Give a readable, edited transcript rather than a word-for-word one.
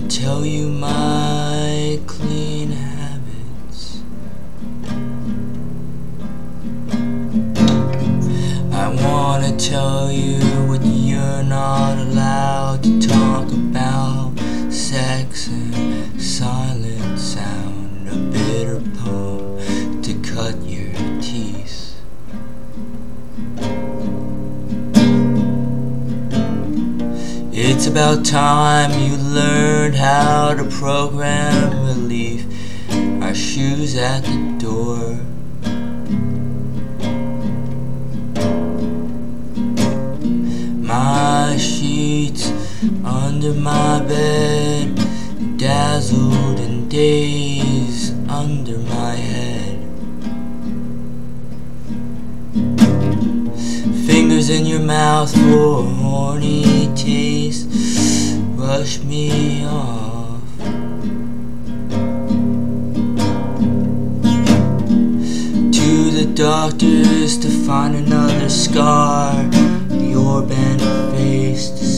tell you my clean habits. I wanna tell you what you're not allowed to talk about. Sex and silent sound, a bitter poem to cut your teeth. It's about time you learned how to program relief. Our shoes at the door. My sheets under my bed, dazzled and dazed under my head. Fingers in your mouth for a horny taste, rush me off. To the doctors to find another scar, your bent face to